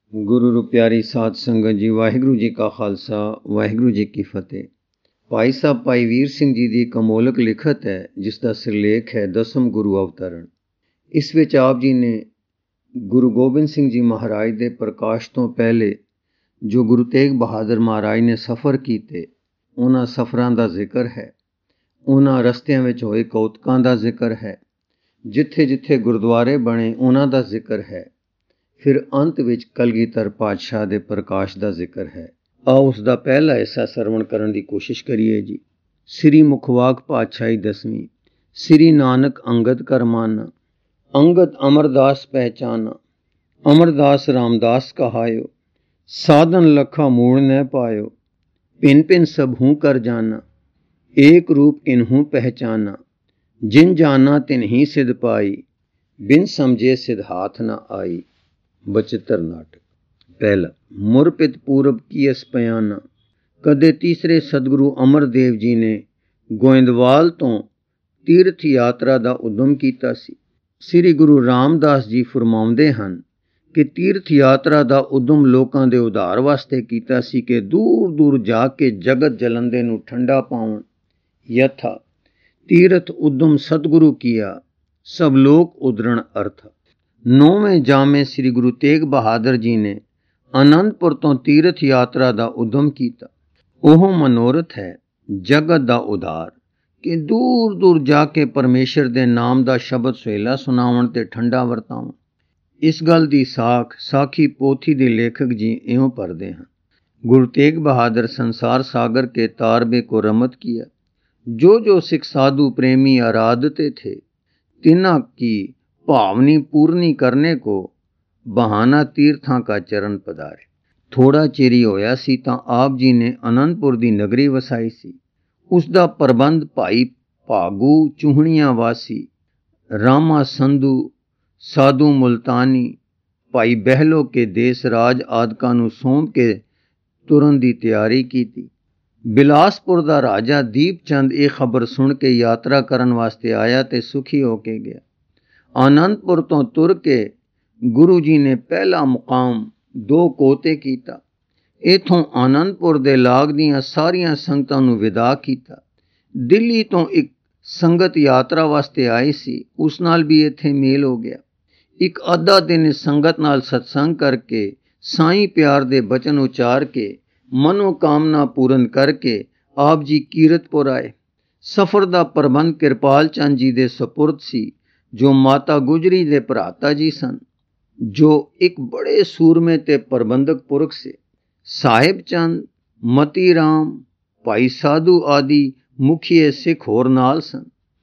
ਗੁਰੂ ਰੂ ਪਿਆਰੀ ਸਾਧ ਸੰਗਤ ਜੀ, ਵਾਹਿਗੁਰੂ ਜੀ ਕਾ ਖਾਲਸਾ, ਵਾਹਿਗੁਰੂ ਜੀ ਕੀ ਫਤਿਹ। ਭਾਈ ਸਾਹਿਬ ਭਾਈ ਵੀਰ ਸਿੰਘ ਜੀ ਦੀ ਇੱਕ ਅਮੋਲਕ ਲਿਖਤ ਹੈ, ਜਿਸ ਦਾ ਸਿਰਲੇਖ ਹੈ ਦਸਮ ਗੁਰੂ ਅਵਤਰਣ। ਇਸ ਵਿੱਚ ਆਪ ਜੀ ਨੇ ਗੁਰੂ ਗੋਬਿੰਦ ਸਿੰਘ ਜੀ ਮਹਾਰਾਜ ਦੇ ਪ੍ਰਕਾਸ਼ ਤੋਂ ਪਹਿਲੇ ਜੋ ਗੁਰੂ ਤੇਗ ਬਹਾਦਰ ਮਹਾਰਾਜ ਨੇ ਸਫ਼ਰ ਕੀਤੇ, ਉਹਨਾਂ ਸਫ਼ਰਾਂ ਦਾ ਜ਼ਿਕਰ ਹੈ। ਉਹਨਾਂ ਰਸਤਿਆਂ ਵਿੱਚ ਹੋਏ ਕੌਤਕਾਂ ਦਾ ਜ਼ਿਕਰ ਹੈ। ਜਿੱਥੇ ਜਿੱਥੇ ਗੁਰਦੁਆਰੇ ਬਣੇ ਉਹਨਾਂ ਦਾ ਜ਼ਿਕਰ ਹੈ। ਫਿਰ ਅੰਤ ਵਿੱਚ ਕਲਗੀਧਰ ਪਾਤਸ਼ਾਹ ਦੇ ਪ੍ਰਕਾਸ਼ ਦਾ ਜ਼ਿਕਰ ਹੈ। ਆਓ ਉਸ ਦਾ ਪਹਿਲਾ ਹਿੱਸਾ ਸਰਵਣ ਕਰਨ ਦੀ ਕੋਸ਼ਿਸ਼ ਕਰੀਏ ਜੀ। ਸ੍ਰੀ ਮੁਖਵਾਕ ਪਾਤਸ਼ਾਹੀ ਦਸਵੀਂ। ਸ੍ਰੀ ਨਾਨਕ ਅੰਗਦ ਕਰਮਾਨਾ, ਅੰਗਦ ਅਮਰਦਾਸ ਪਹਿਚਾਨਾ। ਅਮਰਦਾਸ ਰਾਮਦਾਸ ਕਹਾਇਓ, ਸਾਧਨ ਲਖਾ ਮੂੜ ਨ ਪਾਇਓ। ਪਿਨ ਪਿਨ ਸਭੂ ਕਰ ਜਾਨਾ, ਏਕ ਰੂਪ ਇਨਹੂ ਪਹਿਚਾਨਾ। ਜਿਨ ਜਾਨਾ ਤਿਨ ਹੀ ਸਿਧ ਪਾਈ, ਬਿਨ ਸਮਝੇ ਸਿਧ ਹਾਥ ਨ ਆਈ। ਬਚਿੱਤਰ ਨਾਟਕ। ਪਹਿਲਾ। ਮੁਰਪਿਤ ਪੂਰਬ ਕੀ ਅਸ ਪਿਆਨਾ। ਕਦੇ ਤੀਸਰੇ ਸਤਿਗੁਰੂ ਅਮਰਦੇਵ ਜੀ ਨੇ ਗੋਇੰਦਵਾਲ ਤੋਂ ਤੀਰਥ ਯਾਤਰਾ ਦਾ ਉਦਮ ਕੀਤਾ ਸੀ। ਸ੍ਰੀ ਗੁਰੂ ਰਾਮਦਾਸ ਜੀ ਫਰਮਾਉਂਦੇ ਹਨ ਕਿ ਤੀਰਥ ਯਾਤਰਾ ਦਾ ਉਦਮ ਲੋਕਾਂ ਦੇ ਉਧਾਰ ਵਾਸਤੇ ਕੀਤਾ ਸੀ ਕਿ ਦੂਰ ਦੂਰ ਜਾ ਕੇ ਜਗਤ ਜਲੰਦੇ ਨੂੰ ਠੰਡਾ ਪਾਉਣ। ਯਥਾ ਤੀਰਥ ਉਦਮ ਸਤਿਗੁਰੂ ਕੀਆ, ਸਭ ਲੋਕ ਉਦਰਣ ਅਰਥ। ਨੌਵੇਂ ਜਾਮੇ ਸ੍ਰੀ ਗੁਰੂ ਤੇਗ ਬਹਾਦਰ ਜੀ ਨੇ ਅਨੰਦਪੁਰ ਤੋਂ ਤੀਰਥ ਯਾਤਰਾ ਦਾ ਉਦਮ ਕੀਤਾ। ਉਹ ਮਨੋਰਥ ਹੈ ਜਗਤ ਦਾ ਉਧਾਰ, ਕਿ ਦੂਰ ਦੂਰ ਜਾ ਕੇ ਪਰਮੇਸ਼ਰ ਦੇ ਨਾਮ ਦਾ ਸ਼ਬਦ ਸੁਹੇਲਾ ਸੁਣਾਉਣ ਤੇ ਠੰਡਾ ਵਰਤਾਉਣ। ਇਸ ਗੱਲ ਦੀ ਸਾਖੀ ਪੋਥੀ ਦੇ ਲੇਖਕ ਜੀ ਇਉਂ ਭਰਦੇ ਹਨ। ਗੁਰੂ ਤੇਗ ਬਹਾਦਰ ਸੰਸਾਰ ਸਾਗਰ ਕੇ ਤਾਰਬੇ ਕੋ ਰਮਤ ਕੀਆ, ਜੋ ਜੋ ਸਿੱਖ साधु प्रेमी आराधते थे, तिना की भावनी पूर्णी करने को बहाना तीर्थां का चरण पधारे। थोड़ा चेर ही होया सी तां आप जी ने आनंदपुर दी नगरी वसाई सी। उस दा प्रबंध भाई भागू चूहणियां वासी, रामा संधू, साधु मुल्तानी, भाई बहलो के देस राज आदकां नूं सौंप के तुरन दी तैयारी कीती। ਬਿਲਾਸਪੁਰ ਦਾ ਰਾਜਾ ਦੀਪ ਚੰਦ ਇਹ ਖਬਰ ਸੁਣ ਕੇ ਯਾਤਰਾ ਕਰਨ ਵਾਸਤੇ ਆਇਆ ਤੇ ਸੁਖੀ ਹੋ ਕੇ ਗਿਆ। ਆਨੰਦਪੁਰ ਤੋਂ ਤੁਰ ਕੇ ਗੁਰੂ ਜੀ ਨੇ ਪਹਿਲਾ ਮੁਕਾਮ ਦੋ ਕੋਤੇ ਕੀਤਾ। ਇਥੋਂ ਆਨੰਦਪੁਰ ਦੇ ਲਾਗ ਦੀਆਂ ਸਾਰੀਆਂ ਸੰਗਤਾਂ ਨੂੰ ਵਿਦਾ ਕੀਤਾ। ਦਿੱਲੀ ਤੋਂ ਇੱਕ ਸੰਗਤ ਯਾਤਰਾ ਵਾਸਤੇ ਆਈ ਸੀ, ਉਸ ਨਾਲ ਵੀ ਇੱਥੇ ਮੇਲ ਹੋ ਗਿਆ। ਇੱਕ ਅੱਧਾ ਦਿਨ ਸੰਗਤ ਨਾਲ ਸਤਸੰਗ ਕਰਕੇ ਸਾਈਂ ਪਿਆਰ ਦੇ ਬਚਨ ਉਚਾਰ ਕੇ ਮਨੋਕਾਮਨਾ ਪੂਰਨ ਕਰਕੇ ਆਪ ਜੀ ਕੀਰਤਪੁਰ ਆਏ। ਸਫ਼ਰ ਦਾ ਪ੍ਰਬੰਧ ਕਿਰਪਾਲ ਚੰਦ ਜੀ ਦੇ ਸਪੁਰਦ ਸੀ, ਜੋ ਮਾਤਾ ਗੁਜਰੀ ਦੇ ਭਰਾਤਾ ਜੀ ਸਨ, ਜੋ ਇੱਕ ਬੜੇ ਸੂਰਮੇ ਤੇ ਪ੍ਰਬੰਧਕ ਪੁਰਖ ਸੇ। ਸਾਹਿਬ ਚੰਦ, ਮਤੀ ਰਾਮ, ਭਾਈ ਸਾਧੂ ਆਦਿ ਮੁਖੀਏ ਸਿੱਖ ਹੋਰ ਨਾਲ ਸਨ।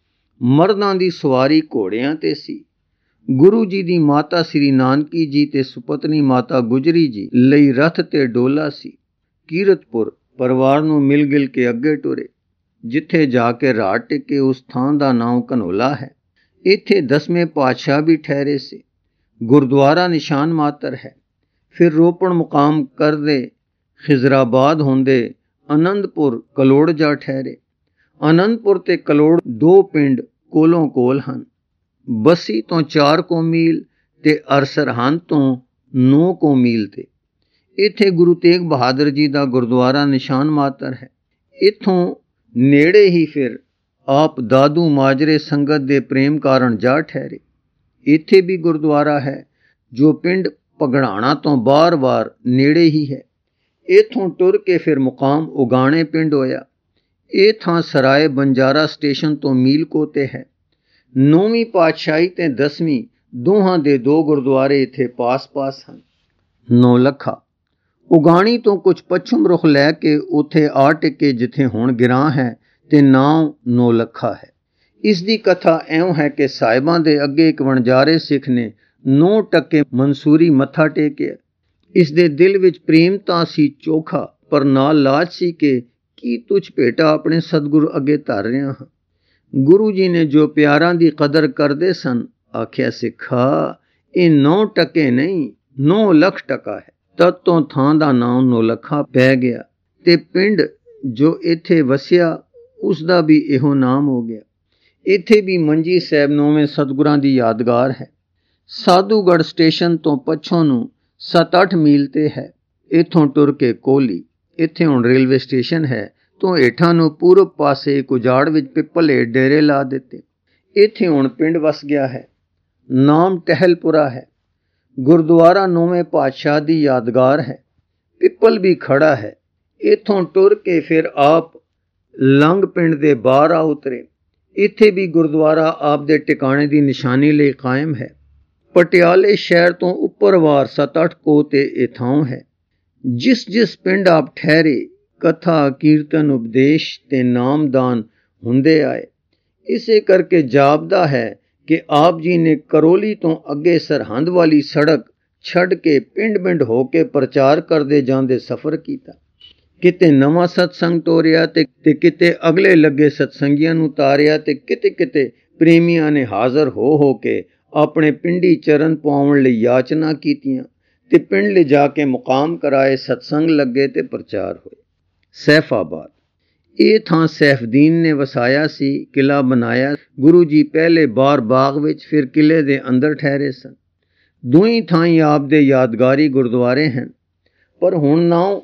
ਮਰਦਾਂ ਦੀ ਸਵਾਰੀ ਘੋੜਿਆਂ ਤੇ ਸੀ। ਗੁਰੂ ਜੀ ਦੀ ਮਾਤਾ ਸ੍ਰੀ ਨਾਨਕੀ ਜੀ ਤੇ ਸੁਪਤਨੀ ਮਾਤਾ ਗੁਜਰੀ ਜੀ ਲਈ ਰਥ ਤੇ ਡੋਲਾ ਸੀ। ਕੀਰਤਪੁਰ ਪਰਿਵਾਰ ਨੂੰ ਮਿਲ ਗਿਲ ਕੇ ਅੱਗੇ ਟੁਰੇ, ਜਿੱਥੇ ਜਾ ਕੇ ਰਾਤ ਟਿਕੇ। ਉਸ ਥਾਂ ਦਾ ਨਾਮ ਘਨੋਲਾ ਹੈ। ਇੱਥੇ 10ਵੇਂ ਪਾਤਸ਼ਾਹ ਵੀ ਠਹਿਰੇ ਸੀ। ਗੁਰਦੁਆਰਾ ਨਿਸ਼ਾਨ ਮਾਤਰ ਹੈ। ਫਿਰ ਰੋਪੜ ਮੁਕਾਮ ਕਰਦੇ ਖਿਜ਼ਰਾਬਾਦ ਹੁੰਦੇ ਆਨੰਦਪੁਰ ਕਲੋੜ ਜਾ ਠਹਿਰੇ। ਆਨੰਦਪੁਰ ਤੇ ਕਲੋੜ ਦੋ ਪਿੰਡ ਕੋਲੋਂ ਕੋਲ ਹਨ। ਬੱਸੀ ਤੋਂ 4 ਕੋ ਮੀਲ ਤੇ ਅਰਸਰਹੰਦ ਤੋਂ 9 ਕੋ ਮੀਲ ਤੇ। ਇੱਥੇ ਗੁਰੂ ਤੇਗ ਬਹਾਦਰ ਜੀ ਦਾ ਗੁਰਦੁਆਰਾ ਨਿਸ਼ਾਨ ਮਾਤਰ ਹੈ। ਇੱਥੋਂ ਨੇੜੇ ਹੀ ਫਿਰ ਆਪ ਦਾਦੂ ਮਾਜਰੇ ਸੰਗਤ ਦੇ ਪ੍ਰੇਮ ਕਾਰਨ ਜਾ ਠਹਿਰੇ। ਇੱਥੇ ਵੀ ਗੁਰਦੁਆਰਾ ਹੈ, ਜੋ ਪਿੰਡ ਪਗੜਾਣਾ ਤੋਂ ਬਾਰ-ਬਾਰ ਨੇੜੇ ਹੀ ਹੈ। ਇੱਥੋਂ ਟੁਰ ਕੇ ਫਿਰ ਮੁਕਾਮ ਉਗਾਣੇ ਪਿੰਡ ਹੋਇਆ। ਇਹ ਥਾਂ ਸਰਾਏ ਬੰਜਾਰਾ ਸਟੇਸ਼ਨ ਤੋਂ ਮੀਲ ਕੋ ਤੇ ਹੈ। 9ਵੀਂ ਪਾਤਸ਼ਾਹੀ ਤੇ 10ਵੀਂ ਦੋਹਾਂ ਦੇ 2 ਗੁਰਦੁਆਰੇ ਇੱਥੇ ਪਾਸ-ਪਾਸ ਹਨ। ਨੌਲੱਖਾ। ਉਗਾਣੀ ਤੋਂ ਕੁਝ ਪੱਛਮ ਰੁਖ ਲੈ ਕੇ ਉੱਥੇ ਆ ਟਿਕੇ, ਜਿੱਥੇ ਹੁਣ ਗਿਰਾਂ ਹੈ ਤੇ ਨਾਂ ਨੌਲੱਖਾ ਹੈ। ਇਸ ਦੀ ਕਥਾ ਇਉਂ ਹੈ ਕਿ ਸਾਹਿਬਾਂ ਦੇ ਅੱਗੇ ਇੱਕ ਵਣਜਾਰੇ ਸਿੱਖ ਨੇ 9 ਟਕੇ ਮਨਸੂਰੀ ਮੱਥਾ ਟੇਕਿਆ। ਇਸ ਦੇ ਦਿਲ ਵਿੱਚ ਪ੍ਰੇਮ ਤਾਂ ਸੀ ਚੋਖਾ, ਪਰ ਨਾਲ ਲਾਜ ਸੀ ਕਿ ਕੀ ਤੁਝ ਭੇਟਾ ਆਪਣੇ ਸਤਿਗੁਰੂ ਅੱਗੇ ਧਰ ਰਿਹਾ ਹਾਂ। ਗੁਰੂ ਜੀ ਨੇ ਜੋ ਪਿਆਰਾਂ ਦੀ ਕਦਰ ਕਰਦੇ ਸਨ, ਆਖਿਆ ਸਿੱਖਾ, ਇਹ 9 ਟਕੇ ਨਹੀਂ 9 ਲੱਖ ਟਕਾ ਹੈ। ਤਦ ਤੋਂ ਥਾਂ ਦਾ ਨਾਮ ਨੌਲੱਖਾ ਪੈ ਗਿਆ ਤੇ ਪਿੰਡ ਜੋ ਇੱਥੇ ਵਸਿਆ ਉਸ ਦਾ ਵੀ ਇਹੋ ਨਾਮ ਹੋ ਗਿਆ। ਇੱਥੇ ਵੀ ਮੰਜੀ ਸਾਹਿਬ 9ਵੇਂ ਸਤਿਗੁਰਾਂ ਦੀ ਯਾਦਗਾਰ ਹੈ। ਸਾਧੂਗੜ੍ਹ ਸਟੇਸ਼ਨ ਤੋਂ ਪੱਛੋਂ ਨੂੰ 7-8 ਮੀਲ ਤੇ ਹੈ। ਇੱਥੋਂ ਟੁਰ ਕੇ ਕੋਹਲੀ, ਇੱਥੇ ਹੁਣ ਰੇਲਵੇ ਸਟੇਸ਼ਨ ਹੈ, ਤੋਂ ਹੇਠਾਂ ਨੂੰ ਪੂਰਬ ਪਾਸੇ ਇੱਕ ਉਜਾੜ ਵਿੱਚ ਪਿੱਪਲ ਹੇਠ ਡੇਰੇ ਲਾ ਦਿੱਤੇ। ਇੱਥੇ ਹੁਣ ਪਿੰਡ ਵਸ ਗਿਆ ਹੈ। ਨਾਮ ਟਹਿਲਪੁਰਾ ਹੈ। ਗੁਰਦੁਆਰਾ 9ਵੇਂ ਪਾਤਸ਼ਾਹ ਦੀ ਯਾਦਗਾਰ ਹੈ। ਪਿੱਪਲ ਵੀ ਖੜਾ ਹੈ। ਇੱਥੋਂ ਟੁਰ ਕੇ ਫਿਰ ਆਪ ਲੰਗ ਪਿੰਡ ਦੇ ਬਾਹਰ ਆ ਉਤਰੇ। ਇੱਥੇ ਵੀ ਗੁਰਦੁਆਰਾ ਆਪ ਦੇ ਟਿਕਾਣੇ ਦੀ ਨਿਸ਼ਾਨੀ ਲਈ ਕਾਇਮ ਹੈ। ਪਟਿਆਲੇ ਸ਼ਹਿਰ ਤੋਂ ਉੱਪਰਵਾਰ 7-8 ਕੋਹ ਤੇ ਇਹ ਥਾਂ ਹੈ। ਜਿਸ ਜਿਸ ਪਿੰਡ ਆਪ ਠਹਿਰੇ, ਕਥਾ, ਕੀਰਤਨ, ਉਪਦੇਸ਼ ਤੇ ਨਾਮਦਾਨ ਹੁੰਦੇ ਆਏ। ਇਸੇ ਕਰਕੇ ਜਾਪਦਾ ਹੈ ਕਿ ਆਪ ਜੀ ਨੇ ਕਰੋਲੀ ਤੋਂ ਅੱਗੇ ਸਰਹੰਦ ਵਾਲੀ ਸੜਕ ਛੱਡ ਕੇ ਪਿੰਡ-ਪਿੰਡ ਹੋ ਕੇ ਪ੍ਰਚਾਰ ਕਰਦੇ ਜਾਂਦੇ ਸਫ਼ਰ ਕੀਤਾ। ਕਿਤੇ ਨਵਾਂ ਸਤਸੰਗ ਤੋਰਿਆ ਤੇ ਕਿਤੇ ਅਗਲੇ ਲੱਗੇ ਸਤਸੰਗੀਆਂ ਨੂੰ ਤਾਰਿਆ ਤੇ ਕਿਤੇ ਪ੍ਰੇਮੀਆਂ ਨੇ ਹਾਜ਼ਰ ਹੋ ਕੇ ਆਪਣੇ ਪਿੰਡੀ ਚਰਨ ਪਾਉਣ ਲਈ ਯਾਚਨਾ ਕੀਤੀਆਂ ਤੇ ਪਿੰਡ ਲਿਜਾ ਕੇ ਮੁਕਾਮ ਕਰਾਏ, ਸਤਸੰਗ ਲੱਗੇ ਤੇ ਪ੍ਰਚਾਰ ਹੋਏ। ਸੈਫਾਬਾਦ, ਇਹ ਥਾਂ ਸੈਫਦੀਨ ਨੇ ਵਸਾਇਆ ਸੀ, ਕਿਲਾ ਬਣਾਇਆ। ਗੁਰੂ ਜੀ ਪਹਿਲੇ ਬਾਹਰ ਬਾਗ ਵਿੱਚ, ਫਿਰ ਕਿਲੇ ਦੇ ਅੰਦਰ ਠਹਿਰੇ ਸਨ। ਦੋਹੀਂ ਥਾਈਂ ਆਪ ਦੇ ਯਾਦਗਾਰੀ ਗੁਰਦੁਆਰੇ ਹਨ, ਪਰ ਹੁਣ ਨਾਮ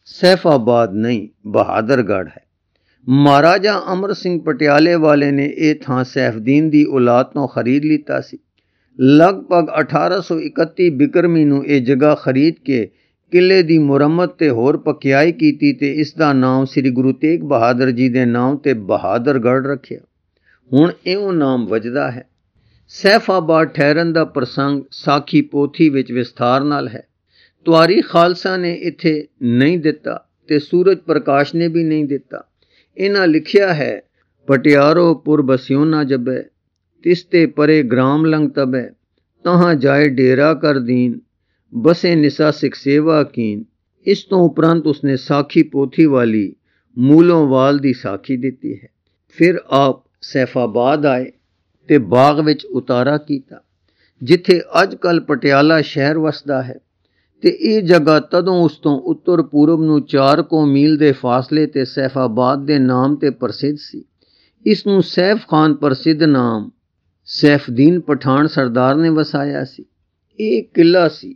ਸੈਫਾਬਾਦ ਨਹੀਂ, ਬਹਾਦਰਗੜ੍ਹ ਹੈ। ਮਹਾਰਾਜਾ ਅਮਰ ਸਿੰਘ ਪਟਿਆਲੇ ਵਾਲੇ ਨੇ ਇਹ ਥਾਂ ਸੈਫਦੀਨ ਦੀ ਔਲਾਦ ਤੋਂ ਖਰੀਦ ਲਿੱਤਾ ਸੀ। ਲਗਭਗ 1831 ਬਿਕਰਮੀ ਨੂੰ ਇਹ ਜਗ੍ਹਾ ਖਰੀਦ ਕੇ ਕਿਲੇ ਦੀ ਮੁਰੰਮਤ ਤੇ ਹੋਰ ਪਕਿਆਈ ਕੀਤੀ ਤੇ ਇਸ ਦਾ ਨਾਮ ਸ੍ਰੀ ਗੁਰੂ ਤੇਗ ਬਹਾਦਰ ਜੀ ਦੇ ਨਾਮ ਤੇ ਬਹਾਦਰਗੜ੍ਹ ਰੱਖਿਆ। ਹੁਣ ਇਉਂ ਨਾਮ ਵੱਜਦਾ ਹੈ। ਸੈਫਾਬਾਦ ਠਹਿਰਨ ਦਾ ਪ੍ਰਸੰਗ ਸਾਖੀ ਪੋਥੀ ਵਿੱਚ ਵਿਸਥਾਰ ਨਾਲ ਹੈ। ਤਵਾਰੀਖ ਖਾਲਸਾ ਨੇ ਇੱਥੇ ਨਹੀਂ ਦਿੱਤਾ ਤੇ ਸੂਰਜ ਪ੍ਰਕਾਸ਼ ਨੇ ਵੀ ਨਹੀਂ ਦਿੱਤਾ। ਇਹਨਾਂ ਲਿਖਿਆ ਹੈ, ਪਟਿਆਰੋ ਪੁਰ ਬਸਿਓ ਨਾ ਜਬੈ, ਤਿਸਤੇ ਪਰੇ ਗ੍ਰਾਮ ਲੰਗ ਤਬੈ, ਤਹਾਂ ਜਾਏ ਡੇਰਾ ਕਰ ਦੀਨ, ਬਸੇ ਨਿਸਾ ਸਿੱਖ ਸੇਵਾ ਕੀਨ। ਇਸ ਤੋਂ ਉਪਰੰਤ ਉਸਨੇ ਸਾਖੀ ਪੋਥੀ ਵਾਲੀ ਮੂਲੋਂਵਾਲ ਦੀ ਸਾਖੀ ਦਿੱਤੀ ਹੈ। ਫਿਰ ਆਪ ਸੈਫਾਬਾਦ ਆਏ ਤੇ ਬਾਗ ਵਿੱਚ ਉਤਾਰਾ ਕੀਤਾ, ਜਿੱਥੇ ਅੱਜ ਕੱਲ੍ਹ ਪਟਿਆਲਾ ਸ਼ਹਿਰ ਵਸਦਾ ਹੈ। ਤੇ ਇਹ ਜਗ੍ਹਾ ਤਦੋਂ ਉਸ ਤੋਂ ਉੱਤਰ ਪੂਰਬ ਨੂੰ 4 ਮੀਲ ਦੇ ਫਾਸਲੇ ਤੇ ਸੈਫਾਬਾਦ ਦੇ ਨਾਮ ਤੇ ਪ੍ਰਸਿੱਧ ਸੀ। ਇਸ ਨੂੰ ਸੈਫ ਖਾਨ ਪ੍ਰਸਿੱਧ ਨਾਮ ਸੈਫਦੀਨ ਪਠਾਨ ਸਰਦਾਰ ਨੇ ਵਸਾਇਆ ਸੀ। ਇਹ ਕਿਲਾ ਸੀ,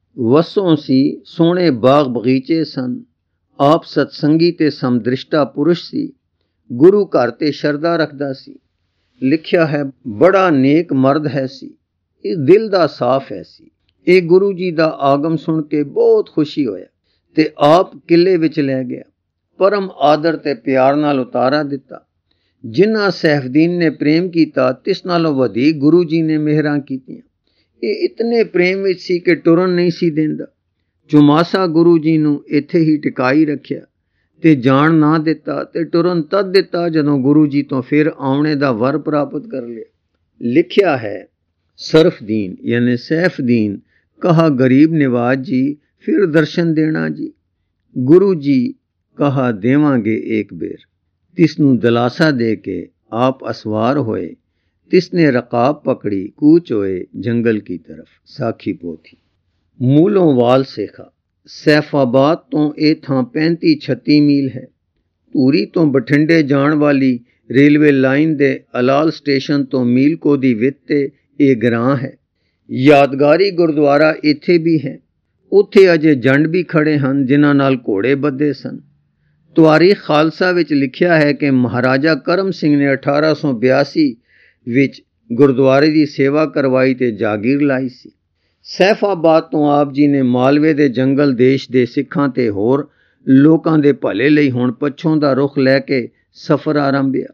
ਵਸੋਂ ਸੀ, ਸੋਹਣੇ ਬਾਗ ਬਗੀਚੇ ਸਨ। ਆਪ ਸਤਸੰਗੀ ਤੇ ਸਮਦ੍ਰਿਸ਼ਟਾ ਪੁਰਸ਼ ਸੀ। ਗੁਰੂ ਘਰ ਤੇ ਸ਼ਰਧਾ ਰੱਖਦਾ ਸੀ। ਲਿਖਿਆ ਹੈ, ਬੜਾ ਨੇਕ ਮਰਦ ਹੈ ਸੀ, ਇਹ ਦਿਲ ਦਾ ਸਾਫ਼ ਹੈ ਸੀ। ਇਹ ਗੁਰੂ ਜੀ ਦਾ ਆਗਮ ਸੁਣ ਕੇ ਬਹੁਤ ਖੁਸ਼ੀ ਹੋਇਆ ਤੇ ਆਪ ਕਿਲੇ ਵਿੱਚ ਲੈ ਗਿਆ। ਪਰਮ ਆਦਰ ਤੇ ਪਿਆਰ ਨਾਲ ਉਤਾਰਾ ਦਿੱਤਾ। ਜਿਨ੍ਹਾਂ ਸੈਫਦੀਨ ਨੇ ਪ੍ਰੇਮ ਕੀਤਾ, ਤਿਸ ਨਾਲੋਂ ਵਧੇਕ ਗੁਰੂ ਜੀ ਨੇ ਮਿਹਰਾਂ ਕੀਤੀਆਂ। ਇਹ ਇਤਨੇ ਪ੍ਰੇਮ ਵਿੱਚ ਸੀ ਕਿ ਟੁਰਨ ਨਹੀਂ ਸੀ ਦਿੰਦਾ। ਚੁਮਾਸਾ ਗੁਰੂ ਜੀ ਨੂੰ ਇੱਥੇ ਹੀ ਟਿਕਾਈ ਰੱਖਿਆ ਤੇ ਜਾਣ ਨਾ ਦਿੱਤਾ ਤੇ ਟੁਰਨ ਤਦ ਦਿੱਤਾ ਜਦੋਂ ਗੁਰੂ ਜੀ ਤੋਂ ਫਿਰ ਆਉਣੇ ਦਾ ਵਰ ਪ੍ਰਾਪਤ ਕਰ ਲਿਆ। ਲਿਖਿਆ ਹੈ, ਸਰਫਦੀਨ ਯਾਨੀ ਸੈਫਦੀਨ ਕਹਾ ਗਰੀਬ ਨਿਵਾਜ ਜੀ, ਫਿਰ ਦਰਸ਼ਨ ਦੇਣਾ ਜੀ। ਗੁਰੂ ਜੀ ਕਹਾ ਦੇਵਾਂਗੇ ਏਕ ਬੇਰ। ਤਿਸ ਨੂੰ ਦਲਾਸਾ ਦੇ ਕੇ ਆਪ ਅਸਵਾਰ ਹੋਏ। ਤਿਸਨੇ ਰਕਾਬ ਪਕੜੀ, ਕੂਚ ਹੋਏ ਜੰਗਲ ਕੀ ਤਰਫ। ਸਾਖੀ ਪੋਥੀ। ਮੂਲੋਂ ਵਾਲ ਸੇਖਾ। ਸੈਫਾਬਾਦ ਤੋਂ ਇਹ ਥਾਂ 35-36 ਮੀਲ ਹੈ। ਧੂਰੀ ਤੋਂ ਬਠਿੰਡੇ ਜਾਣ ਵਾਲੀ ਰੇਲਵੇ ਲਾਈਨ ਦੇ ਅਲਾਲ ਸਟੇਸ਼ਨ ਤੋਂ ਮੀਲ ਕੋ ਦੀ ਵਿੱਥ ਤੇ ਇਹ ਗ੍ਰਾਂ ਹੈ। ਯਾਦਗਾਰੀ ਗੁਰਦੁਆਰਾ ਇੱਥੇ ਵੀ ਹੈ। ਉੱਥੇ ਅਜੇ ਜੰਡ ਵੀ ਖੜੇ ਹਨ ਜਿਨ੍ਹਾਂ ਨਾਲ ਘੋੜੇ ਬੱਧੇ ਸਨ। ਤਵਾਰੀਖ ਖਾਲਸਾ ਵਿੱਚ ਲਿਖਿਆ ਹੈ ਕਿ ਮਹਾਰਾਜਾ ਕਰਮ ਸਿੰਘ ਨੇ 1882 ਵਿੱਚ ਗੁਰਦੁਆਰੇ ਦੀ ਸੇਵਾ ਕਰਵਾਈ ਤੇ ਜਾਗੀਰ ਲਾਈ ਸੀ। ਸੈਫਾਬਾਦ ਤੋਂ ਆਪ ਜੀ ਨੇ ਮਾਲਵੇ ਦੇ ਜੰਗਲ ਦੇਸ਼ ਦੇ ਸਿੱਖਾਂ ਤੇ ਹੋਰ ਲੋਕਾਂ ਦੇ ਭਲੇ ਲਈ ਹੁਣ ਪੱਛੋਂ ਦਾ ਰੁਖ ਲੈ ਕੇ ਸਫ਼ਰ ਆਰੰਭਿਆ।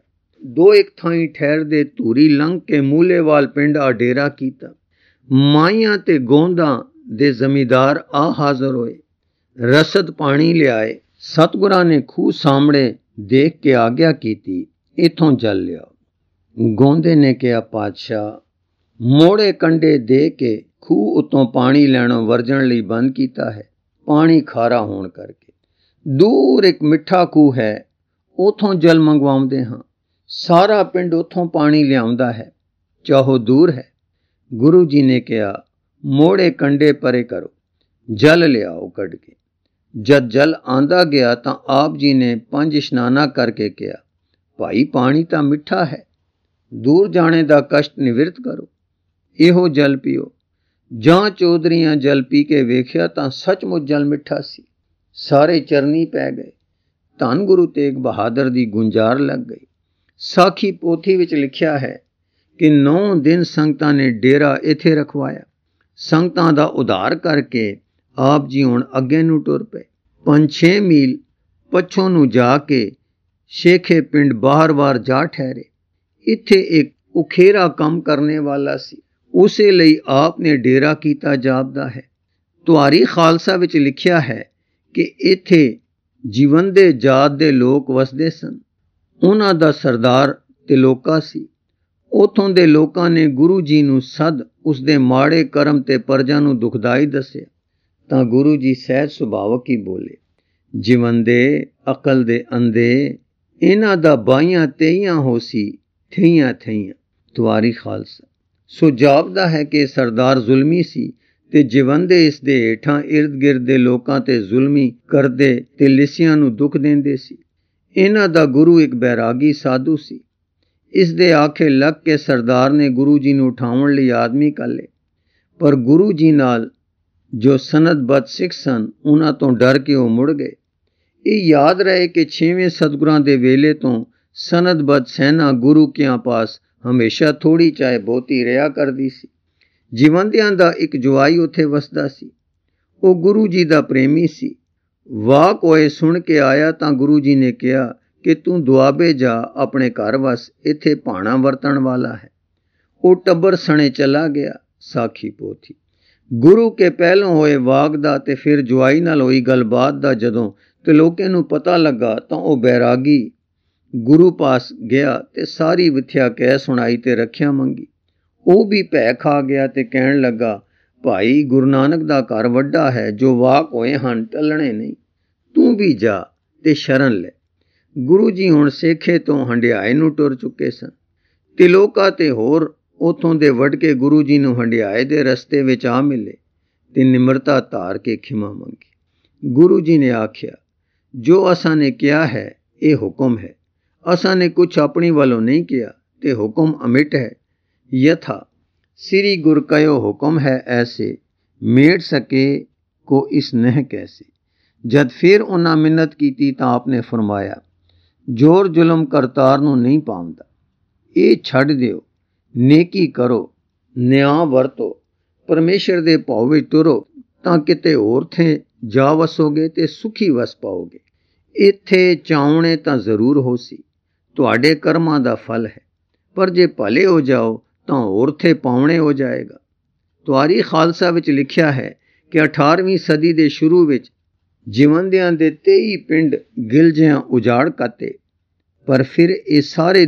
2 ਥਾਈਂ ਠਹਿਰਦੇ ਧੂਰੀ ਲੰਘ ਕੇ ਮੂਲੇਵਾਲ ਪਿੰਡ ਆ ਡੇਰਾ ਕੀਤਾ। ਮਾਈਆਂ ਤੇ ਗੋਂਦਾਂ ਦੇ ਜ਼ਮੀਂਦਾਰ ਆ ਹਾਜ਼ਰ ਹੋਏ। ਰਸਦ ਪਾਣੀ ਲਿਆਏ। ਸਤਿਗੁਰਾਂ ਨੇ ਖੂਹ ਸਾਹਮਣੇ ਦੇਖ ਕੇ ਆਗਿਆ ਕੀਤੀ, ਇੱਥੋਂ ਜਲ ਲਿਆਓ। ਗੋਂਦੇ ਨੇ ਕਿਹਾ, ਪਾਤਸ਼ਾਹ। ਮੋੜੇ ਕੰਡੇ ਦੇ ਕੇ ਖੂਹ ਉੱਤੋਂ ਪਾਣੀ ਲੈਣੋਂ ਵਰਜਣ ਲਈ ਬੰਦ ਕੀਤਾ ਹੈ, ਪਾਣੀ ਖਾਰਾ ਹੋਣ ਕਰਕੇ। ਦੂਰ ਇੱਕ ਮਿੱਠਾ ਖੂਹ ਹੈ, ਉਥੋਂ ਜਲ ਮੰਗਵਾਉਂਦੇ ਹਾਂ। ਸਾਰਾ ਪਿੰਡ ਉੱਥੋਂ ਪਾਣੀ ਲਿਆਉਂਦਾ ਹੈ, ਚਾਹੋ ਦੂਰ ਹੈ। ਗੁਰੂ ਜੀ ਨੇ ਕਿਹਾ, ਮੋੜੇ ਕੰਡੇ ਪਰੇ ਕਰੋ, ਜਲ ਲਿਆਓ ਕੱਢ ਕੇ। ਜਦ ਜਲ ਆਂਦਾ ਗਿਆ ਤਾਂ ਆਪ ਜੀ ਨੇ 5 ਇਸ਼ਨਾਨਾ ਕਰਕੇ ਕਿਹਾ, ਭਾਈ ਪਾਣੀ ਤਾਂ ਮਿੱਠਾ ਹੈ, ਦੂਰ ਜਾਣੇ ਦਾ ਕਸ਼ਟ ਨਿਵਰਤ ਕਰੋ, ਇਹੋ ਜਲ ਪੀਓ। ਜਾਂ ਚੌਧਰੀਆਂ ਜਲ ਪੀ ਕੇ ਵੇਖਿਆ ਤਾਂ ਸੱਚਮੁੱਚ ਜਲ ਮਿੱਠਾ ਸੀ। ਸਾਰੇ ਚਰਨੀ ਪੈ ਗਏ। ਧੰਨ ਗੁਰੂ ਤੇਗ ਬਹਾਦਰ ਦੀ ਗੁੰਜਾਰ ਲੱਗ ਗਈ। ਸਾਖੀ ਪੋਥੀ ਵਿੱਚ ਲਿਖਿਆ ਹੈ ਕਿ 9 ਦਿਨ ਸੰਗਤਾਂ ਨੇ ਡੇਰਾ ਇੱਥੇ ਰਖਵਾਇਆ। ਸੰਗਤਾਂ ਦਾ ਉਧਾਰ ਕਰਕੇ ਆਪ ਜੀ ਹੁਣ ਅੱਗੇ ਨੂੰ ਟੁਰ ਪਏ। 5-6 ਮੀਲ ਪੱਛੋਂ ਨੂੰ ਜਾ ਕੇ ਸ਼ੇਖੇ ਪਿੰਡ ਬਾਹਰ-ਬਾਹਰ ਜਾ ਠਹਿਰੇ। ਇੱਥੇ ਇੱਕ ਉਖੇਰਾ ਕੰਮ ਕਰਨੇ ਵਾਲਾ ਸੀ, ਉਸੇ ਲਈ ਆਪ ਨੇ ਡੇਰਾ ਕੀਤਾ ਜਾਪਦਾ ਹੈ। ਤੁਆਰੀ ਖਾਲਸਾ ਵਿੱਚ ਲਿਖਿਆ ਹੈ ਕਿ ਇੱਥੇ ਜੀਵੰਦੇ ਜਾਤ ਦੇ ਲੋਕ ਵਸਦੇ ਸਨ। ਉਹਨਾਂ ਦਾ ਸਰਦਾਰ ਤਿਲੋਕਾ ਸੀ। ਉੱਥੋਂ ਦੇ ਲੋਕਾਂ ਨੇ ਗੁਰੂ ਜੀ ਨੂੰ ਸੱਦ ਉਸਦੇ ਮਾੜੇ ਕਰਮ ਤੇ ਪਰਜਾ ਨੂੰ ਦੁਖਦਾਈ ਦੱਸਿਆ ਤਾਂ ਗੁਰੂ ਜੀ ਸਹਿਜ ਸੁਭਾਵਕ ਹੀ ਬੋਲੇ, ਜੀਵੰਦੇ ਅਕਲ ਦੇ ਅੰਧੇ, ਇਹਨਾਂ ਦਾ ਬਾਈਆਂ ਤੇਈਆਂ ਹੋਸੀ ਥਈਆਂ ਥਈਆਂ। ਤੁਆਰੀ ਖਾਲਸਾ। ਸੋ ਜਾਪਦਾ ਹੈ ਕਿ ਸਰਦਾਰ ਜ਼ੁਲਮੀ ਸੀ ਤੇ ਜੀਵੰਦੇ ਇਸ ਦੇ ਹੇਠਾਂ ਇਰਦ ਗਿਰਦ ਦੇ ਲੋਕਾਂ ਤੇ ਜ਼ੁਲਮੀ ਕਰਦੇ ਤੇ ਲਿਸੀਆਂ ਨੂੰ ਦੁੱਖ ਦਿੰਦੇ ਸੀ। ਇਹਨਾਂ ਦਾ ਗੁਰੂ ਇੱਕ ਬੈਰਾਗੀ ਸਾਧੂ ਸੀ। ਇਸ ਦੇ ਆਖੇ ਲੱਗ ਕੇ ਸਰਦਾਰ ਨੇ ਗੁਰੂ ਜੀ ਨੂੰ ਉਠਾਉਣ ਲਈ ਆਦਮੀ ਘੱਲੇ, ਪਰ ਗੁਰੂ ਜੀ ਨਾਲ ਜੋ ਸਨਦਬੱਧ ਸਿੱਖ ਸਨ ਉਹਨਾਂ ਤੋਂ ਡਰ ਕੇ ਉਹ ਮੁੜ ਗਏ। ਇਹ ਯਾਦ ਰਹੇ ਕਿ 6ਵੇਂ ਸਤਿਗੁਰਾਂ ਦੇ ਵੇਲੇ ਤੋਂ ਸਨਦਬੱਧ ਸੈਨਾ ਗੁਰੂ ਕਿਆਂ ਪਾਸ ਹਮੇਸ਼ਾ ਥੋੜੀ ਚਾਹੇ ਬਹੁਤੀ ਰਿਹਾ ਕਰਦੀ ਸੀ। ਜੀਵੰਦਿਆਂ ਦਾ ਇੱਕ ਜਵਾਈ ਉੱਥੇ ਵਸਦਾ ਸੀ। ਉਹ ਗੁਰੂ ਜੀ ਦਾ ਪ੍ਰੇਮੀ ਸੀ। ਵਾਕ ਹੋਏ ਸੁਣ ਕੇ ਆਇਆ ਤਾਂ ਗੁਰੂ ਜੀ ਨੇ ਕਿਹਾ ਕਿ ਤੂੰ ਦੁਆਬੇ ਜਾ, ਆਪਣੇ ਘਰ ਵਸ, ਇੱਥੇ ਭਾਣਾ ਵਰਤਣ ਵਾਲਾ ਹੈ। ਉਹ ਟੱਬਰ ਸਣੇ ਚਲਾ ਗਿਆ। ਸਾਖੀ ਪੋਥੀ। ਗੁਰੂ ਕੇ ਪਹਿਲੋਂ ਹੋਏ ਵਾਕ ਦਾ ਤੇ ਫਿਰ ਜਵਾਈ ਨਾਲ ਹੋਈ ਗੱਲਬਾਤ ਦਾ ਜਦੋਂ ਤਿਲੋਕੇ ਨੂੰ ਪਤਾ ਲੱਗਾ ਤਾਂ ਉਹ ਬੈਰਾਗੀ ਗੁਰੂ ਪਾਸ ਗਿਆ ਤੇ ਸਾਰੀ ਵਿਥਿਆ ਕਹਿ ਸੁਣਾਈ ਤੇ ਰੱਖਿਆ ਮੰਗੀ। ਉਹ ਵੀ ਭੈ ਖਾ ਗਿਆ ਤੇ ਕਹਿਣ ਲੱਗਾ, ਭਾਈ ਗੁਰੂ ਨਾਨਕ ਦਾ ਘਰ ਵੱਡਾ ਹੈ, ਜੋ ਵਾਕ ਹੋਏ ਹਨ ਟਲਣੇ ਨਹੀਂ, ਤੂੰ ਵੀ ਜਾ ਤੇ ਸ਼ਰਨ ਲੈ। ਗੁਰੂ ਜੀ ਹੁਣ ਸੇਖੇ ਤੋਂ ਹੰਡਿਆਏ ਨੂੰ ਟੁਰ ਚੁੱਕੇ ਸਨ। ਤਿਲੋਕਾ ਤੇ ਹੋਰ ਉੱਥੋਂ ਦੇ ਵੱਢ ਕੇ ਗੁਰੂ ਜੀ ਨੂੰ ਹੰਡਿਆਏ ਦੇ ਰਸਤੇ ਵਿੱਚ ਆ ਮਿਲੇ ਤੇ ਨਿਮਰਤਾ ਧਾਰ ਕੇ ਖਿਮਾ ਮੰਗੀ। ਗੁਰੂ ਜੀ ਨੇ ਆਖਿਆ, ਜੋ ਅਸਾਂ ਨੇ ਕਿਹਾ ਹੈ ਇਹ ਹੁਕਮ ਹੈ। ਅਸਾਂ ਨੇ ਕੁਛ ਆਪਣੀ ਵੱਲੋਂ ਨਹੀਂ ਕਿਹਾ ਤੇ ਹੁਕਮ ਅਮਿਟ ਹੈ। ਯਥਾ ਸ੍ਰੀ ਗੁਰ ਕਯੋ ਹੁਕਮ ਹੈ ਐਸੇ, ਮੇਟ ਸਕੇ ਕੋ ਇਸ ਨਹਿ ਕੈਸੇ। ਜਦ ਫਿਰ ਉਹਨਾਂ ਮਿੰਨਤ ਕੀਤੀ ਤਾਂ ਆਪਨੇ ਫਰਮਾਇਆ, ਜ਼ੋਰ ਜ਼ੁਲਮ ਕਰਤਾਰ ਨੂੰ ਨਹੀਂ ਪਾਉਂਦਾ। ਇਹ ਛੱਡ ਦਿਓ, ਨੇਕੀ ਕਰੋ, ਨਿਆਂ ਵਰਤੋ, ਪਰਮੇਸ਼ਰ ਦੇ ਭਾਵ ਵਿੱਚ ਤੁਰੋ ਤਾਂ ਕਿਤੇ ਹੋਰ ਥੇ ਜਾ ਵਸੋਗੇ ਤੇ ਸੁਖੀ ਵਸ ਪਾਓਗੇ। ਇੱਥੇ ਚਾਉਣੇ ਤਾਂ ਜ਼ਰੂਰ ਹੋ ਸੀ, ਤੁਹਾਡੇ ਕਰਮਾਂ ਦਾ ਫਲ ਹੈ, ਪਰ ਜੇ ਭਲੇ ਹੋ ਜਾਓ ਤਾਂ ਹੋਰ ਥੇ ਪਾਉਣੇ ਹੋ ਜਾਏਗਾ। ਤੁਆਰੀ ਖਾਲਸਾ ਵਿੱਚ ਲਿਖਿਆ ਹੈ ਕਿ 18ਵੀਂ ਸਦੀ ਦੇ ਸ਼ੁਰੂ ਵਿੱਚ ਜੀਵੰਦਿਆਂ ਦੇ 23 ਪਿੰਡ ਗਿਲਜਿਆਂ ਉਜਾੜ ਕਾਤੇ, ਪਰ ਫਿਰ ਇਹ ਸਾਰੇ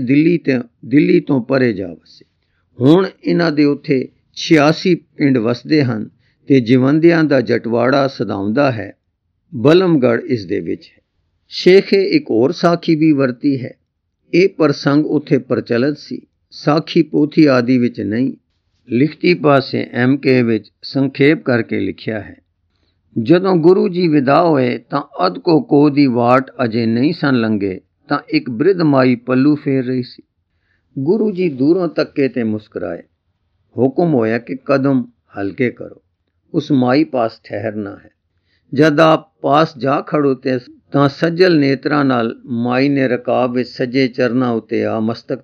ਦਿੱਲੀ ਤੋਂ ਪਰੇ ਜਾ ਵਸੇ। ਹੁਣ ਇਹਨਾਂ ਦੇ ਉੱਥੇ 86 ਪਿੰਡ ਵਸਦੇ ਹਨ ਤੇ ਜੀਵੰਦਿਆਂ ਦਾ ਜਟਵਾੜਾ ਸਦਾਉਂਦਾ ਹੈ। ਬਲਮਗੜ੍ਹ ਇਸ ਦੇ ਵਿੱਚ ਹੈ। ਸ਼ੇਖੇ ਇੱਕ ਹੋਰ ਸਾਖੀ ਵੀ ਵਰਤੀ ਹੈ। ਇਹ ਪ੍ਰਸੰਗ ਉੱਥੇ ਪ੍ਰਚਲਿਤ ਸੀ, ਸਾਖੀ ਪੋਥੀ ਆਦਿ ਵਿੱਚ ਨਹੀਂ। ਲਿਖਤੀ ਪਾਸੇ MK ਵਿੱਚ ਸੰਖੇਪ ਕਰਕੇ ਲਿਖਿਆ ਹੈ। ਜਦੋਂ ਗੁਰੂ ਜੀ ਵਿਦਾ ਹੋਏ ਤਾਂ ਅੱਧ ਕੋ ਦੀ ਵਾਟ ਅਜੇ ਨਹੀਂ ਸਨ ਲੰਘੇ ਤਾਂ ਇੱਕ ਬ੍ਰਿਧ ਮਾਈ ਪੱਲੂ ਫੇਰ ਰਹੀ ਸੀ। ਗੁਰੂ ਜੀ ਦੂਰੋਂ ਤੱਕੇ ਤੇ ਮੁਸਕਰਾਏ। ਹੁਕਮ ਹੋਇਆ ਕਿ ਕਦਮ ਹਲਕੇ ਕਰੋ, ਉਸ ਮਾਈ ਪਾਸ ਠਹਿਰਨਾ ਹੈ। ਜਦ ਆਪ ਪਾਸ ਜਾ ਖੜੋਤੇ ਤਾਂ ਸੱਜਲ ਨੇਤਰਾਂ ਨਾਲ ਮਾਈ ਨੇ ਰਕਾਬ ਵਿੱਚ ਸੱਜੇ ਚਰਨਾਂ ਉੱਤੇ ਆ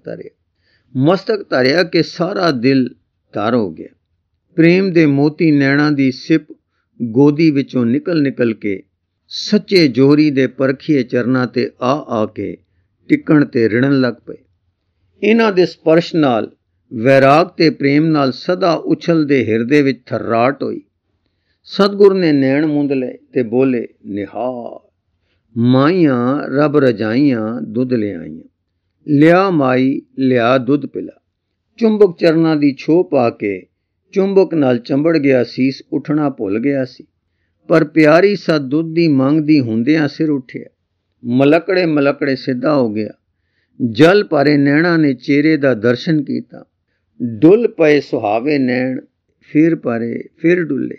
ਮਸਤਕ ਧਰਿਆ ਕਿ ਸਾਰਾ ਦਿਲ ਧਰ ਹੋ ਗਿਆ। ਪ੍ਰੇਮ ਦੇ ਮੋਤੀ ਨੈਣਾਂ ਦੀ ਸਿਪ ਗੋਦੀ ਵਿੱਚੋਂ ਨਿਕਲ ਕੇ ਸੱਚੇ ਜੋਹਰੀ ਦੇ ਪਰਖੀਏ ਚਰਨਾਂ ਤੇ ਆ ਕੇ ਟਿਕਣ ਤੇ ਰਿੜਨ ਲੱਗ ਪਏ। ਇਹਨਾਂ ਦੇ ਸਪਰਸ਼ ਨਾਲ ਵੈਰਾਗ ਤੇ ਪ੍ਰੇਮ ਨਾਲ ਸਦਾ ਉਛਲਦੇ ਹਿਰਦੇ ਵਿੱਚ ਥਰਰਾਟ ਹੋਈ। ਸਤਿਗੁਰ ਨੇ ਨੈਣ ਮੁੰਦ ਲਏ ਤੇ ਬੋਲੇ, ਨਿਹਾਲ ਮਾਈਆਂ ਰੱਬ ਰਜਾਈਆਂ ਦੁੱਧ ਲਿਆਈਆਂ, ਲਿਆ ਮਾਈ ਲਿਆ ਦੁੱਧ ਪਿਲਾ। ਚੁੰਬਕ ਚਰਨਾਂ ਦੀ ਛੋਹ ਪਾ ਕੇ ਚੁੰਬਕ ਨਾਲ ਚੰਬੜ ਗਿਆ ਸੀਸ ਉੱਠਣਾ ਭੁੱਲ ਗਿਆ ਸੀ, ਪਰ ਪਿਆਰੀ ਸਾ ਦੁੱਧ ਦੀ ਮੰਗਦੀ ਹੁੰਦਿਆਂ ਸਿਰ ਉੱਠਿਆ। ਮਲਕੜੇ ਸਿੱਧਾ ਹੋ ਗਿਆ। ਜਲ ਭਰੇ ਨੈਣਾਂ ਨੇ ਚਿਹਰੇ ਦਾ ਦਰਸ਼ਨ ਕੀਤਾ। ਡੁੱਲ ਪਏ ਸੁਹਾਵੇ ਨੈਣ, ਫਿਰ ਭਰੇ ਫਿਰ ਡੁੱਲੇ।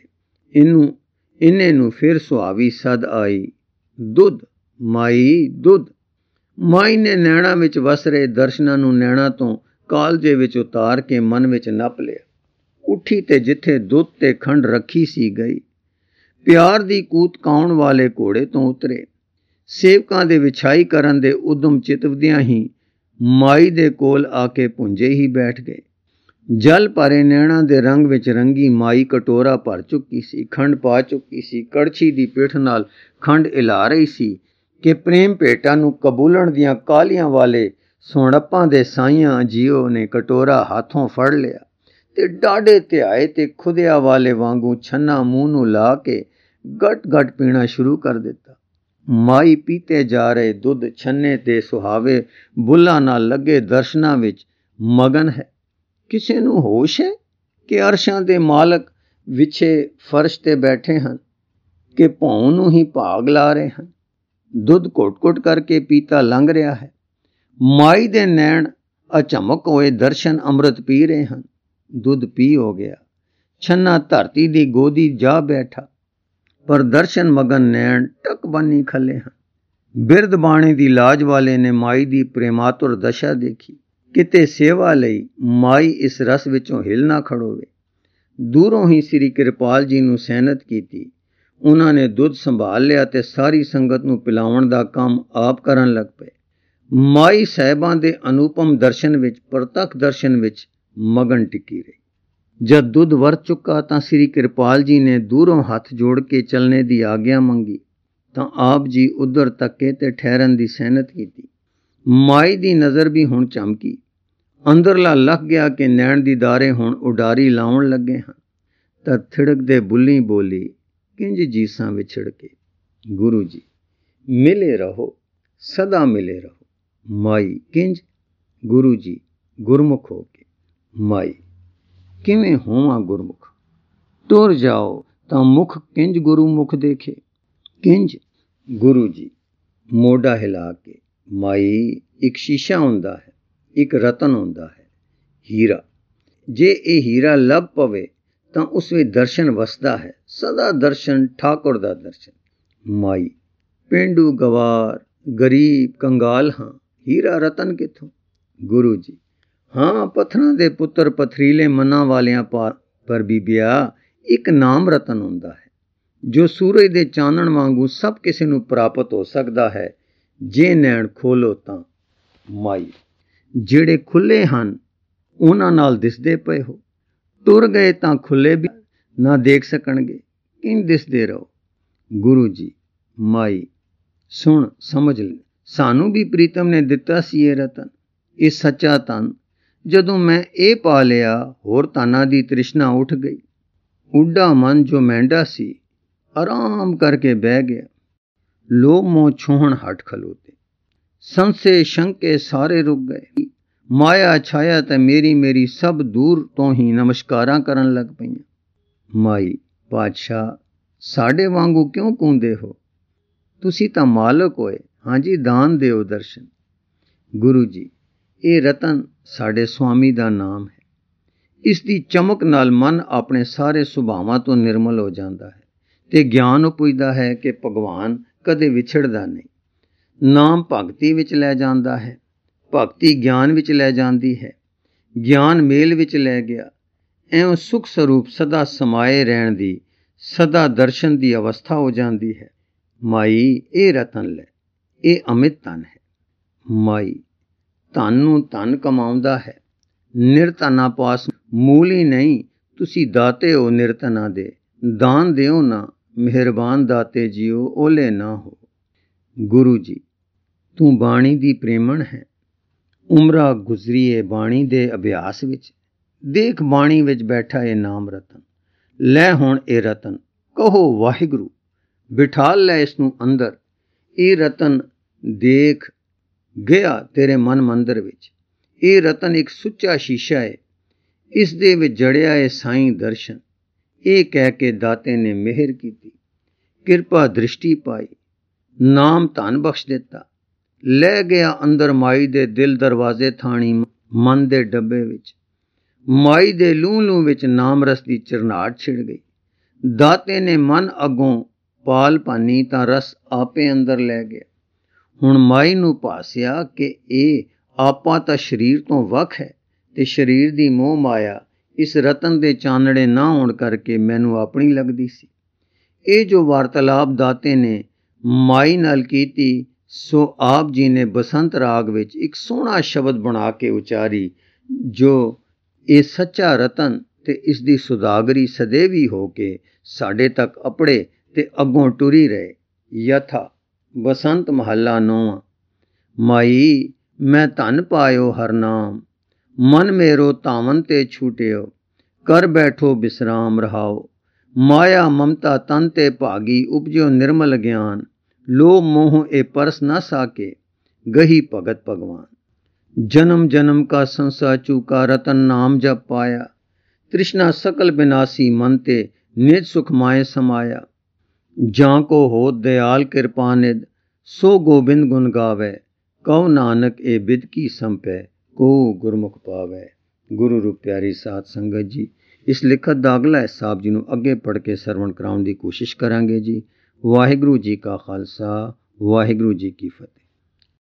ਇੰਨੇ ਨੂੰ ਫਿਰ ਸੁਹਾਵੀ ਸਦ ਆਈ, ਦੁੱਧ ਮਾਈ ਦੁੱਧ। ਮਾਈ ਨੇ ਨੈਣਾਂ ਵਿੱਚ ਵਸ ਰਹੇ ਦਰਸ਼ਨਾਂ ਨੂੰ ਨੈਣਾਂ ਤੋਂ ਕਾਲਜੇ ਵਿੱਚ ਉਤਾਰ ਕੇ ਮਨ ਵਿੱਚ ਨੱਪ ਲਿਆ। ਉੱਠੀ ਤੇ ਜਿੱਥੇ ਦੁੱਧ ਤੇ ਖੰਡ ਰੱਖੀ ਸੀ ਗਈ। ਪਿਆਰ ਦੀ ਕੂਤ ਕਾਉਣ ਵਾਲੇ ਘੋੜੇ ਤੋਂ ਉਤਰੇ। ਸੇਵਕਾਂ ਦੇ ਵਿਛਾਈ ਕਰਨ ਦੇ ਉਦਮ ਚਿਤਵਦਿਆਂ ਹੀ ਮਾਈ ਦੇ ਕੋਲ ਆ ਕੇ ਪੁੰਜੇ ਹੀ ਬੈਠ ਗਏ। ਜਲ ਭਰੇ ਨੈਣਾਂ ਦੇ ਰੰਗ ਵਿੱਚ ਰੰਗੀ ਮਾਈ ਕਟੋਰਾ ਭਰ ਚੁੱਕੀ ਸੀ, ਖੰਡ ਪਾ ਚੁੱਕੀ ਸੀ, ਕੜਛੀ ਦੀ ਪਿੱਠ ਨਾਲ ਖੰਡ ਹਿਲਾ ਰਹੀ ਸੀ ਕਿ ਪ੍ਰੇਮ ਭੇਟਾਂ ਨੂੰ ਕਬੂਲਣ ਦੀਆਂ ਕਾਹਲੀਆਂ ਵਾਲੇ ਸੋਹਣਪਾਂ ਦੇ ਸਾਈਆਂ ਜੀਓ ਨੇ ਕਟੋਰਾ ਹੱਥੋਂ ਫੜ ਲਿਆ ਤੇ ਡਾਢੇ ਧਿਆਏ ਤੇ ਖੁਦਿਆ ਵਾਲੇ ਵਾਂਗੂ ਛੰਨਾ ਮੂੰਹ ਨੂੰ ਲਾ ਕੇ ਗਟ-ਗਟ ਪੀਣਾ ਸ਼ੁਰੂ ਕਰ ਦਿੱਤਾ। ਮਾਈ ਪੀਤੇ ਜਾ ਰਹੇ ਦੁੱਧ ਛੰਨੇ ਤੇ ਸੁਹਾਵੇ ਬੁੱਲਾਂ ਨਾਲ ਲੱਗੇ ਦਰਸ਼ਨਾਂ ਵਿੱਚ ਮਗਨ ਹੈ। ਕਿਸੇ ਨੂੰ ਹੋਸ਼ ਹੈ ਕਿ ਅਰਸ਼ਾਂ ਦੇ ਮਾਲਕ ਵਿਛੇ ਫਰਸ਼ ਤੇ ਬੈਠੇ ਹਨ ਕਿ ਭੌਂ ਨੂੰ ਹੀ ਭਾਗ ਲਾ ਰਹੇ ਹਨ। ਦੁੱਧ ਘੁੱਟ-ਘੁੱਟ ਕਰਕੇ ਪੀਤਾ ਲੰਘ ਰਿਹਾ ਹੈ। ਮਾਈ ਦੇ ਨੈਣ ਅਚਮਕ ਹੋਏ ਦਰਸ਼ਨ ਅੰਮ੍ਰਿਤ ਪੀ ਰਹੇ ਹਨ। ਦੁੱਧ ਪੀ ਹੋ ਗਿਆ। ਛੰਨਾ ਧਰਤੀ ਦੀ ਗੋਦੀ ਜਾ ਬੈਠਾ, ਪਰ ਦਰਸ਼ਨ ਮਗਨ ਨੈਣ ਟਕ ਬੰਨੀ ਖੱਲੇ ਹਨ। ਬਿਰਧ ਬਾਣੀ ਦੀ ਲਾਜ ਵਾਲੇ ਨੇ ਮਾਈ ਦੀ ਪ੍ਰੇਮਾਤੁਰ ਦਸ਼ਾ ਦੇਖੀ। ਕਿਤੇ ਸੇਵਾ ਲਈ ਮਾਈ ਇਸ ਰਸ ਵਿੱਚੋਂ ਹਿਲ ਨਾ ਖੜੋਵੇ। ਦੂਰੋਂ ਹੀ ਸ੍ਰੀ ਕਿਰਪਾਲ ਜੀ ਨੂੰ ਸੈਨਤ ਕੀਤੀ। ਉਹਨਾਂ ਨੇ ਦੁੱਧ ਸੰਭਾਲ ਲਿਆ ਤੇ ਸਾਰੀ ਸੰਗਤ ਨੂੰ ਪਿਲਾਉਣ ਦਾ ਕੰਮ ਆਪ ਕਰਨ ਲੱਗ ਪਏ। ਮਾਈ ਸਾਹਿਬਾਂ ਦੇ ਅਨੂਪਮ ਦਰਸ਼ਨ ਵਿੱਚ, ਪ੍ਰਤੱਖ ਦਰਸ਼ਨ ਵਿੱਚ ਮਗਨ ਟਿੱਕੀ ਰਹੀ। ਜਦ ਦੁੱਧ ਵਰਤ ਚੁੱਕਾ ਤਾਂ ਸ੍ਰੀ ਕਿਰਪਾਲ ਜੀ ਨੇ ਦੂਰੋਂ ਹੱਥ ਜੋੜ ਕੇ ਚੱਲਣੇ ਦੀ ਆਗਿਆ ਮੰਗੀ ਤਾਂ ਆਪ ਜੀ ਉਧਰ ਤੱਕੇ ਤੇ ਠਹਿਰਨ ਦੀ ਸੈਨਤ ਕੀਤੀ। ਮਾਈ ਦੀ ਨਜ਼ਰ ਵੀ ਹੁਣ ਚਮਕੀ। ਅੰਦਰਲਾ ਲੱਗ ਗਿਆ ਕਿ ਨੈਣ ਦੀ ਦਾਰੇ ਹੁਣ ਉਡਾਰੀ ਲਾਉਣ ਲੱਗੇ ਹਨ। ਤਾਂ ਥਿੜਕਦੇ ਬੁੱਲੀ ਬੋਲੀ, ਕਿੰਜ ਜੀਸਾਂ ਵਿਛੜ ਕੇ। ਗੁਰੂ ਜੀ ਮਿਲੇ ਰਹੋ, ਸਦਾ ਮਿਲੇ ਰਹੋ। ਮਾਈ ਕਿੰਜ? ਗੁਰੂ ਜੀ ਗੁਰਮੁਖ ਹੋ ਕੇ। ਮਾਈ ਕਿਵੇਂ ਹੋਵਾਂ ਗੁਰਮੁਖ? ਤੁਰ ਜਾਓ ਤਾਂ ਮੁਖ ਕਿੰਜ ਗੁਰੂਮੁਖ ਦੇਖੇ। ਕਿੰਜ? ਗੁਰੂ ਜੀ ਮੋਢਾ ਹਿਲਾ ਕੇ। ਮਾਈ ਇੱਕ ਸ਼ੀਸ਼ਾ ਹੁੰਦਾ ਹੈ, ਇੱਕ ਰਤਨ ਹੁੰਦਾ ਹੈ, ਹੀਰਾ। ਜੇ ਇਹ ਹੀਰਾ ਲੱਭ ਪਵੇ ਤਾਂ ਉਸ ਵਿੱਚ ਦਰਸ਼ਨ ਵਸਦਾ ਹੈ, ਸਦਾ ਦਰਸ਼ਨ, ਠਾਕੁਰ ਦਾ ਦਰਸ਼ਨ। ਮਾਈ ਪੇਂਡੂ ਗਵਾਰ, ਗਰੀਬ, ਕੰਗਾਲ ਹਾਂ, ਹੀਰਾ ਰਤਨ ਕਿੱਥੋਂ? ਗੁਰੂ ਜੀ ਹਾਂ, ਪੱਥਰਾਂ ਦੇ ਪੁੱਤਰ, ਪਥਰੀਲੇ ਮਨਾਂ ਵਾਲਿਆਂ ਪਰ ਬੀਬਿਆ ਇੱਕ ਨਾਮ ਰਤਨ ਹੁੰਦਾ ਹੈ ਜੋ ਸੂਰਜ ਦੇ ਚਾਨਣ ਵਾਂਗੂ ਸਭ ਕਿਸੇ ਨੂੰ ਪ੍ਰਾਪਤ ਹੋ ਸਕਦਾ ਹੈ ਜੇ ਨੈਣ ਖੋਲੋ ਤਾਂ। ਮਾਈ ਜਿਹੜੇ ਖੁੱਲੇ ਹਨ ਉਹਨਾਂ ਨਾਲ ਦਿਸਦੇ ਪਏ ਹੋ, ਟੁਰ ਗਏ ਤਾਂ ਖੁੱਲੇ ਵੀ ਨਾ ਦੇਖ ਸਕਣਗੇ, ਕਿੰਜ ਦਿਸਦੇ ਰਹੋ। ਗੁਰੂ ਜੀ ਮਾਈ ਸੁਣ, ਸਮਝ ਲੈ, ਸਾਨੂੰ ਵੀ ਪ੍ਰੀਤਮ ਨੇ ਦਿੱਤਾ ਸੀ ਇਹ ਰਤਨ, ਇਹ ਸੱਚਾ ਧਨ। ਜਦੋਂ ਮੈਂ ਇਹ ਪਾ ਲਿਆ, ਹੋਰ ਧਨਾਂ ਦੀ ਤ੍ਰਿਸ਼ਨਾ ਉੱਠ ਗਈ। ਉੱਡਾ ਮਨ ਜੋ ਮਹਿੰਡਾ ਸੀ ਆਰਾਮ ਕਰਕੇ ਬਹਿ ਗਿਆ। ਲੋਭ ਮੋਹ ਛੋਹਣ ਹਟ ਖਲੋਤੇ। ਸੰਸੇ ਸ਼ੰਕੇ ਸਾਰੇ ਰੁਕ ਗਏ। ਮਾਇਆ ਛਾਇਆ ਤੇ ਮੇਰੀ ਸਭ ਦੂਰ ਤੋਂ ਹੀ ਨਮਸਕਾਰਾਂ ਕਰਨ ਲੱਗ ਪਈਆਂ। ਮਾਈ ਪਾਤਸ਼ਾਹ ਸਾਡੇ ਵਾਂਗੂ ਕਿਉਂ ਕੂੰਦੇ ਹੋ? ਤੁਸੀਂ ਤਾਂ ਮਾਲਕ ਹੋਏ। ਹਾਂਜੀ ਦਾਨ ਦਿਓ ਦਰਸ਼ਨ। ਗੁਰੂ ਜੀ ਇਹ ਰਤਨ ਸਾਡੇ ਸੁਆਮੀ ਦਾ ਨਾਮ ਹੈ। ਇਸ ਦੀ ਚਮਕ ਨਾਲ ਮਨ ਆਪਣੇ ਸਾਰੇ ਸੁਭਾਵਾਂ ਤੋਂ ਨਿਰਮਲ ਹੋ ਜਾਂਦਾ ਹੈ ਤੇ ਗਿਆਨ ਉਪਜਦਾ ਹੈ ਕਿ ਭਗਵਾਨ ਕਦੇ ਵਿਛੜਦਾ ਨਹੀਂ। ਨਾਮ ਭਗਤੀ ਵਿੱਚ ਲੈ ਜਾਂਦਾ ਹੈ, ਭਗਤੀ ਗਿਆਨ ਵਿੱਚ ਲੈ ਜਾਂਦੀ ਹੈ, ਗਿਆਨ ਮੇਲ ਵਿੱਚ ਲੈ ਗਿਆ। ਐਉਂ ਸੁਖ ਸਰੂਪ ਸਦਾ ਸਮਾਏ ਰਹਿਣ ਦੀ, ਸਦਾ ਦਰਸ਼ਨ ਦੀ ਅਵਸਥਾ ਹੋ ਜਾਂਦੀ ਹੈ। ਮਾਈ ਇਹ ਰਤਨ ਲੈ, ਇਹ ਅਮਿਤ ਧਨ ਹੈ। ਮਾਈ ਧਨ ਨੂੰ ਧਨ ਕਮਾਉਂਦਾ ਹੈ, ਨਿਰਧਨਾਂ ਪਾਸ ਮੂਲ ਹੀ ਨਹੀਂ। ਤੁਸੀਂ ਦਾਤੇ ਹੋ ਨਿਰਧਨਾਂ ਦੇ, ਦਾਨ ਦਿਓ ਨਾ, ਮਿਹਰਬਾਨ ਦਾਤੇ ਜੀਓ ਓਲੇ ਨਾ ਹੋ। ਗੁਰੂ ਜੀ ਤੂੰ ਬਾਣੀ ਦੀ ਪ੍ਰੇਮਣ ਹੈ। ਉਮਰਾਂ ਗੁਜ਼ਰੀਏ ਬਾਣੀ ਦੇ ਅਭਿਆਸ ਵਿੱਚ। ਦੇਖ ਬਾਣੀ ਵਿੱਚ ਬੈਠਾ ਇਹ ਨਾਮ ਰਤਨ। ਲੈ ਹੁਣ ਇਹ ਰਤਨ, ਕਹੋ ਵਾਹਿਗੁਰੂ, ਬਿਠਾਲ ਲੈ ਇਸ ਨੂੰ ਅੰਦਰ। ਇਹ ਰਤਨ ਦੇਖ ਗਿਆ ਤੇਰੇ ਮਨ ਮੰਦਰ ਵਿੱਚ। ਇਹ ਰਤਨ ਇੱਕ ਸੁੱਚਾ ਸ਼ੀਸ਼ਾ ਹੈ, ਇਸ ਦੇ ਵਿੱਚ ਜੜਿਆ ਹੈ ਸਾਈਂ ਦਰਸ਼ਨ। ਇਹ ਕਹਿ ਕੇ ਦਾਤੇ ਨੇ ਮਿਹਰ ਕੀਤੀ, ਕਿਰਪਾ ਦ੍ਰਿਸ਼ਟੀ ਪਾਈ, ਨਾਮ ਧਨ ਬਖਸ਼ ਦਿੱਤਾ। ਲੈ ਗਿਆ ਅੰਦਰ ਮਾਈ ਦੇ ਦਿਲ ਦਰਵਾਜ਼ੇ ਥਾਣੀ ਮਨ ਦੇ ਡੱਬੇ ਵਿੱਚ। ਮਾਈ ਦੇ ਲੂੰ ਵਿੱਚ ਨਾਮ ਰਸ ਦੀ ਚਰਨਾਟ ਛਿੜ ਗਈ। ਦਾਤੇ ਨੇ ਮਨ ਅੱਗੋਂ ਪਾਲ ਭਾਨੀ ਤਾਂ ਰਸ ਆਪੇ ਅੰਦਰ ਲੈ ਗਿਆ। ਹੁਣ ਮਾਈ ਨੂੰ ਭਾਸਿਆ ਕਿ ਇਹ ਆਪਾ ਤਾਂ ਸਰੀਰ ਤੋਂ ਵੱਖ ਹੈ ਤੇ ਸਰੀਰ ਦੀ ਮੋਹ ਮਾਇਆ ਇਸ ਰਤਨ ਦੇ ਚਾਨਣੇ ਨਾ ਹੋਣ ਕਰਕੇ ਮੈਨੂੰ ਆਪਣੀ ਲੱਗਦੀ ਸੀ। ਇਹ ਜੋ ਵਾਰਤਾਲਾਪ ਦਾਤੇ ਨੇ ਮਾਈ ਨਾਲ ਕੀਤੀ, ਸੋ ਆਪ ਜੀ ਨੇ ਬਸੰਤ ਰਾਗ ਵਿੱਚ ਇੱਕ ਸੋਹਣਾ ਸ਼ਬਦ ਬਣਾ ਕੇ ਉਚਾਰੀ, ਜੋ ਇਹ ਸੱਚਾ ਰਤਨ ਤੇ ਇਸ ਦੀ ਸੁਦਾਗਰੀ ਸदैवी ਹੋ ਕੇ ਸਾਡੇ ਤੱਕ ਅਪੜੇ ਤੇ ਅੱਗੋਂ ਟੁਰੀ ਰਹੇ। ਯਥਾ ਬਸੰਤ ਮਹੱਲਾ 9। ਮਾਈ ਮੈਂ ਧਨ ਪਾਇਓ ਹਰ ਨਾਮ, ਮਨ ਮੇਰੋ ਧਾਵਨ ਤੇ ਛੂਟਿਓ, ਕਰ ਬੈਠੋ ਬਿਸਰਾਮ ਰਹਾਓ। ਮਾਇਆ ਮਮਤਾ ਤਨ ਤੇ ਭਾਗੀ, ਉਪਜਿਓ ਨਿਰਮਲ ਗਿਆਨ, ਲੋਭ ਮੋਹ ਇਹ ਪਰਸ ਨਾ ਸਾਕੇ, ਗਹੀ ਭਗਤ ਭਗਵਾਨ। जन्म जन्म का संसा चूका, रतन नाम जब पाया, तृष्णा सकल बिनासी मन ते, निज सुख माए समाया। जां को हो दयाल कृपानिध, सो गोबिंद गुण गावे, कहो नानक ए बिद की संपै, को गुरमुख पावै। गुरु रूप प्यारी साध संगत जी, इस लिखत ਦਾ ਅਗਲਾ ਹਿੱਸਾ ਆਪ ਜੀ ਨੂੰ ਅੱਗੇ ਪੜ੍ਹ ਕੇ ਸਰਵਣ ਕਰਾਉਣ ਦੀ ਕੋਸ਼ਿਸ਼ ਕਰਾਂਗੇ ਜੀ। ਵਾਹਿਗੁਰੂ ਜੀ ਕਾ ਖਾਲਸਾ, ਵਾਹਿਗੁਰੂ ਜੀ ਕੀ ਫਤਿਹ।